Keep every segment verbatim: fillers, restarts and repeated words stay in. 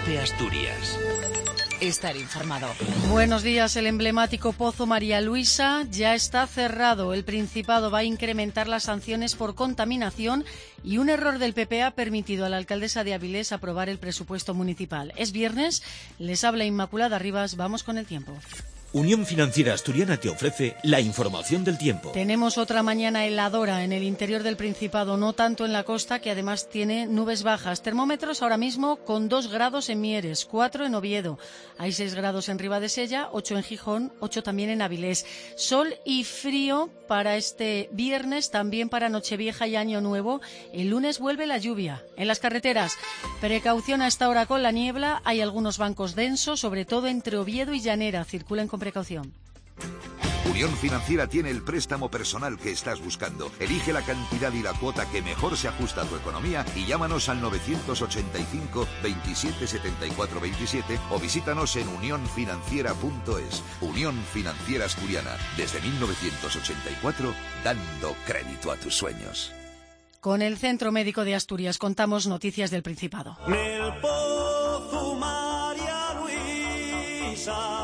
COPE Asturias. Estar informado. Buenos días. El emblemático Pozo María Luisa ya está cerrado. El Principado va a incrementar las sanciones por contaminación y un error del P P ha permitido a la alcaldesa de Avilés aprobar el presupuesto municipal. Es viernes, les habla Inmaculada Rivas. Vamos con el tiempo. Unión Financiera Asturiana te ofrece la información del tiempo. Tenemos otra mañana heladora en el interior del Principado, no tanto en la costa, que además tiene nubes bajas. Termómetros ahora mismo con dos grados en Mieres, cuatro en Oviedo. Hay seis grados en Ribadesella, ocho en Gijón, ocho también en Avilés. Sol y frío para este viernes, también para Nochevieja y Año Nuevo. El lunes vuelve la lluvia. En las carreteras, precaución a esta hora con la niebla. Hay algunos bancos densos, sobre todo entre Oviedo y Llanera. Circulen con precaución. Unión Financiera tiene el préstamo personal que estás buscando. Elige la cantidad y la cuota que mejor se ajusta a tu economía y llámanos al novecientos ochenta y cinco, veintisiete setenta y cuatro veintisiete o visítanos en unión financiera punto es. Unión Financiera Asturiana, desde mil novecientos ochenta y cuatro, dando crédito a tus sueños. Con el Centro Médico de Asturias contamos noticias del Principado. El Pozo María Luisa.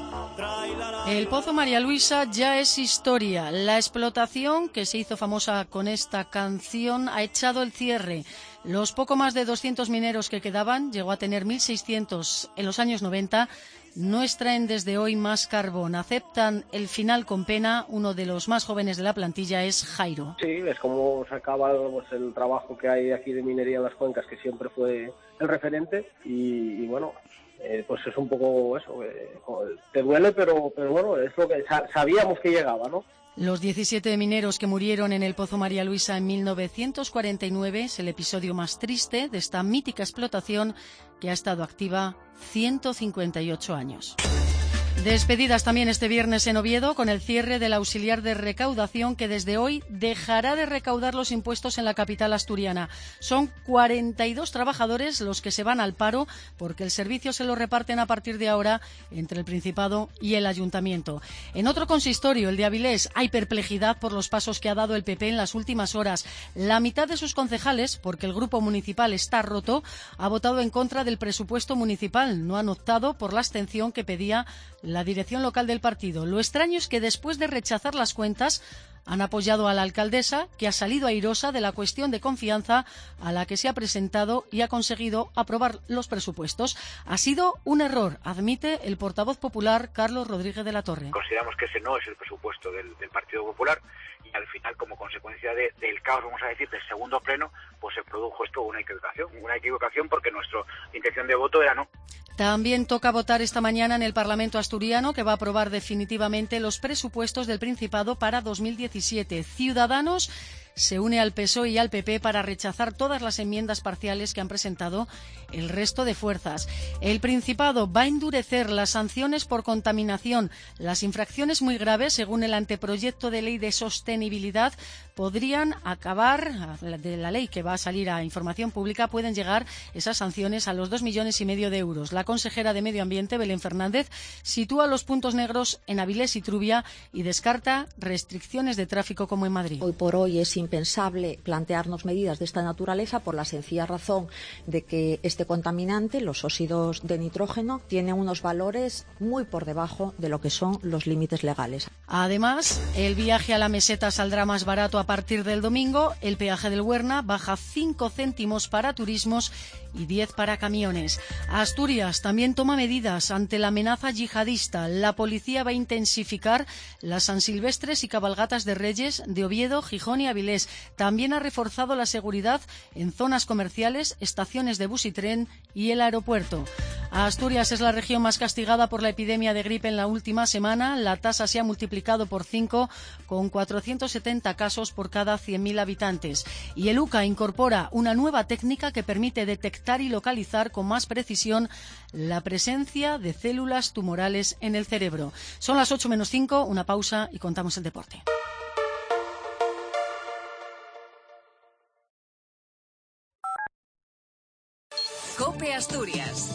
El Pozo María Luisa ya es historia. La explotación, que se hizo famosa con esta canción, ha echado el cierre. Los poco más de doscientos mineros que quedaban, llegó a tener mil seiscientos en los años noventa, no extraen desde hoy más carbón. Aceptan el final con pena. Uno de los más jóvenes de la plantilla es Jairo. Sí, es como se acaba pues, el trabajo que hay aquí de minería en las cuencas, que siempre fue el referente. Y, y bueno... Eh, pues es un poco eso, eh, te duele, pero, pero bueno, es lo que sabíamos que llegaba, ¿no? Los diecisiete mineros que murieron en el Pozo María Luisa en mil novecientos cuarenta y nueve es el episodio más triste de esta mítica explotación que ha estado activa ciento cincuenta y ocho años. Despedidas también este viernes en Oviedo con el cierre del auxiliar de recaudación que desde hoy dejará de recaudar los impuestos en la capital asturiana. Son cuarenta y dos trabajadores los que se van al paro porque el servicio se lo reparten a partir de ahora entre el Principado y el Ayuntamiento. En otro consistorio, el de Avilés, hay perplejidad por los pasos que ha dado el P P en las últimas horas. La mitad de sus concejales, porque el grupo municipal está roto, ha votado en contra del presupuesto municipal. No han optado por la abstención que pedía la dirección local del partido. Lo extraño es que después de rechazar las cuentas han apoyado a la alcaldesa, que ha salido airosa de la cuestión de confianza a la que se ha presentado y ha conseguido aprobar los presupuestos. Ha sido un error, admite el portavoz popular Carlos Rodríguez de la Torre. Consideramos que ese no es el presupuesto del, del Partido Popular y al final, como consecuencia de, del caos, vamos a decir, del segundo pleno, pues se produjo esto una equivocación, una equivocación porque nuestra intención de voto era no. También toca votar esta mañana en el Parlamento asturiano, que va a aprobar definitivamente los presupuestos del Principado para dos mil diecisiete. Ciudadanos se une al P S O E y al P P para rechazar todas las enmiendas parciales que han presentado el resto de fuerzas. El Principado va a endurecer las sanciones por contaminación. Las infracciones muy graves, según el anteproyecto de ley de sostenibilidad, podrían acabar, de la ley que va a salir a información pública, pueden llegar esas sanciones a los dos millones y medio de euros. La consejera de Medio Ambiente, Belén Fernández, sitúa los puntos negros en Avilés y Trubia y descarta restricciones de tráfico como en Madrid. Hoy por hoy es impensable plantearnos medidas de esta naturaleza por la sencilla razón de que este contaminante, los óxidos de nitrógeno, tiene unos valores muy por debajo de lo que son los límites legales. Además, el viaje a la meseta saldrá más barato a partir del domingo. El peaje del Huerna baja cinco céntimos para turismos y diez para camiones. Asturias también toma medidas ante la amenaza yihadista. La policía va a intensificar las sansilvestres y cabalgatas de Reyes de Oviedo, Gijón y Avilés. También ha reforzado la seguridad en zonas comerciales, estaciones de bus y tren y el aeropuerto. Asturias es la región más castigada por la epidemia de gripe en la última semana. La tasa se ha multiplicado por cinco, con cuatrocientos setenta casos por cada cien mil habitantes. Y el U C A incorpora una nueva técnica que permite detectar y localizar con más precisión la presencia de células tumorales en el cerebro. Son las ocho menos cinco, una pausa y contamos el deporte. COPE Asturias.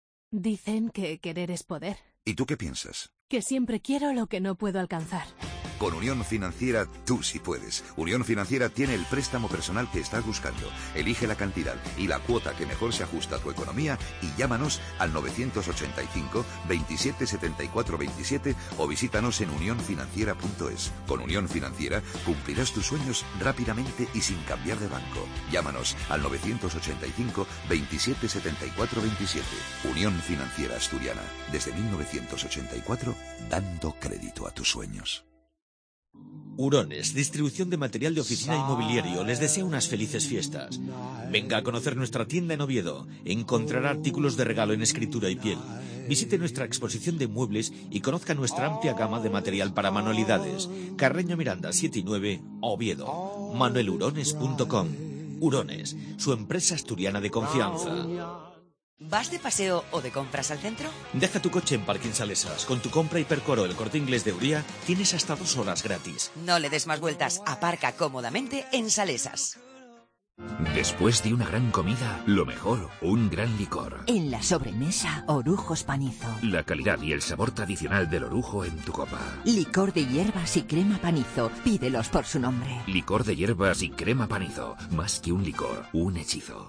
Dicen que querer es poder. ¿Y tú qué piensas? Que siempre quiero lo que no puedo alcanzar. Con Unión Financiera tú sí puedes. Unión Financiera tiene el préstamo personal que estás buscando. Elige la cantidad y la cuota que mejor se ajusta a tu economía y llámanos al novecientos ochenta y cinco, veintisiete setenta y cuatro veintisiete o visítanos en unión financiera punto es. Con Unión Financiera cumplirás tus sueños rápidamente y sin cambiar de banco. Llámanos al novecientos ochenta y cinco, veintisiete setenta y cuatro veintisiete. Unión Financiera Asturiana. Desde mil novecientos ochenta y cuatro, dando crédito a tus sueños. Hurones, distribución de material de oficina inmobiliario, les desea unas felices fiestas. Venga a conocer nuestra tienda en Oviedo. Encontrará artículos de regalo en escritura y piel. Visite nuestra exposición de muebles y conozca nuestra amplia gama de material para manualidades. Carreño Miranda siete y nueve, Oviedo. manuel hurones punto com. Hurones, su empresa asturiana de confianza. ¿Vas de paseo o de compras al centro? Deja tu coche en Parking Salesas. Con tu compra Hipercoro El Corte Inglés de Uría tienes hasta dos horas gratis. No le des más vueltas, aparca cómodamente en Salesas. Después de una gran comida, lo mejor, un gran licor. En la sobremesa, Orujos Panizo. La calidad y el sabor tradicional del orujo en tu copa. Licor de hierbas y crema Panizo. Pídelos por su nombre. Licor de hierbas y crema Panizo. Más que un licor, un hechizo.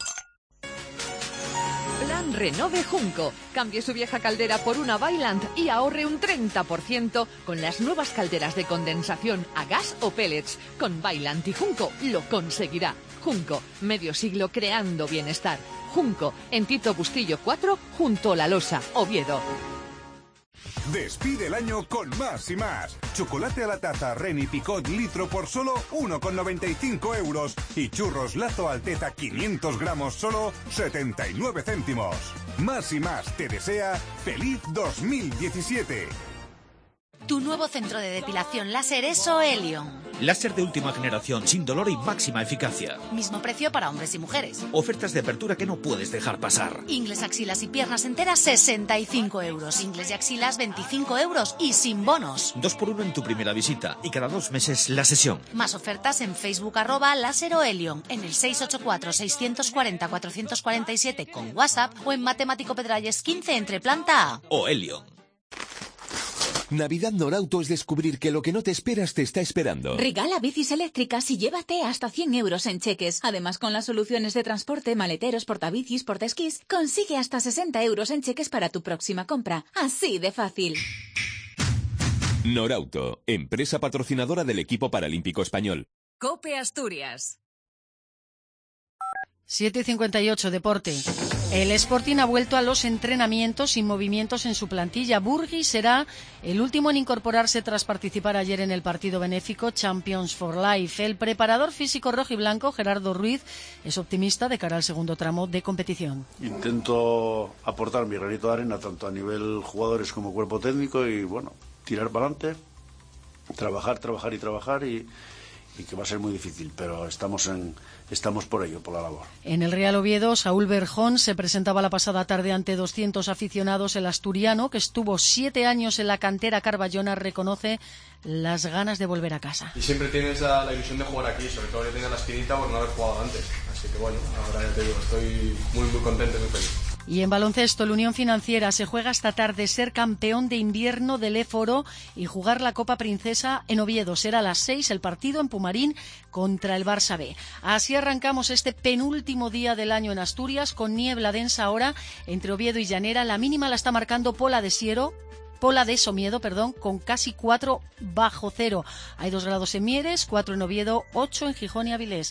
Plan Renove Junco. Cambie su vieja caldera por una Vaillant y ahorre un treinta por ciento con las nuevas calderas de condensación a gas o pellets. Con Vaillant y Junco lo conseguirá. Junco, medio siglo creando bienestar. Junco, en Tito Bustillo cuatro, junto a La Losa, Oviedo. Despide el año con más y más. Chocolate a la taza Reni Picot litro por solo uno con noventa y cinco euros. Y churros Lazo Alteza quinientos gramos solo setenta y nueve céntimos. Más y más te desea feliz dos mil diecisiete. Tu nuevo centro de depilación láser es Oelion. Láser de última generación, sin dolor y máxima eficacia. Mismo precio para hombres y mujeres. Ofertas de apertura que no puedes dejar pasar. Ingles, axilas y piernas enteras, sesenta y cinco euros. Ingles y axilas, veinticinco euros y sin bonos. Dos por uno en tu primera visita y cada dos meses la sesión. Más ofertas en Facebook arroba láser Oelion, en el seis ocho cuatro, seis cuatro cero, cuatro cuatro siete con WhatsApp o en Matemático Pedralles quince entre planta A. Oelion. Navidad Norauto es descubrir que lo que no te esperas te está esperando. Regala bicis eléctricas y llévate hasta cien euros en cheques. Además, con las soluciones de transporte, maleteros, portabicis, portaesquís, consigue hasta sesenta euros en cheques para tu próxima compra. Así de fácil. Norauto, empresa patrocinadora del equipo paralímpico español. COPE Asturias. siete y cincuenta y ocho, Deporte. El Sporting ha vuelto a los entrenamientos sin movimientos en su plantilla. Burgui será el último en incorporarse tras participar ayer en el partido benéfico Champions for Life. El preparador físico rojiblanco, Gerardo Ruiz, es optimista de cara al segundo tramo de competición. Intento aportar mi granito de arena tanto a nivel jugadores como cuerpo técnico y, bueno, tirar para adelante, trabajar, trabajar y trabajar y... y que va a ser muy difícil, pero estamos en estamos por ello, por la labor. En el Real Oviedo, Saúl Berjón se presentaba la pasada tarde ante doscientos aficionados. El asturiano, que estuvo siete años en la cantera carballona, reconoce las ganas de volver a casa. Y siempre tienes la, la ilusión de jugar aquí, sobre todo que tenga la espinita por no haber jugado antes. Así que bueno, ahora ya te digo, estoy muy muy contento y muy feliz. Y en baloncesto, la Unión Financiera se juega esta tarde ser campeón de invierno del Éforo y jugar la Copa Princesa en Oviedo. Será a las seis el partido en Pumarín contra el Barça B. Así arrancamos este penúltimo día del año en Asturias, con niebla densa ahora entre Oviedo y Llanera. La mínima la está marcando Pola de Siero. Pola de Somiedo, perdón, con casi cuatro bajo cero. Hay dos grados en Mieres, cuatro en Oviedo, ocho en Gijón y Avilés.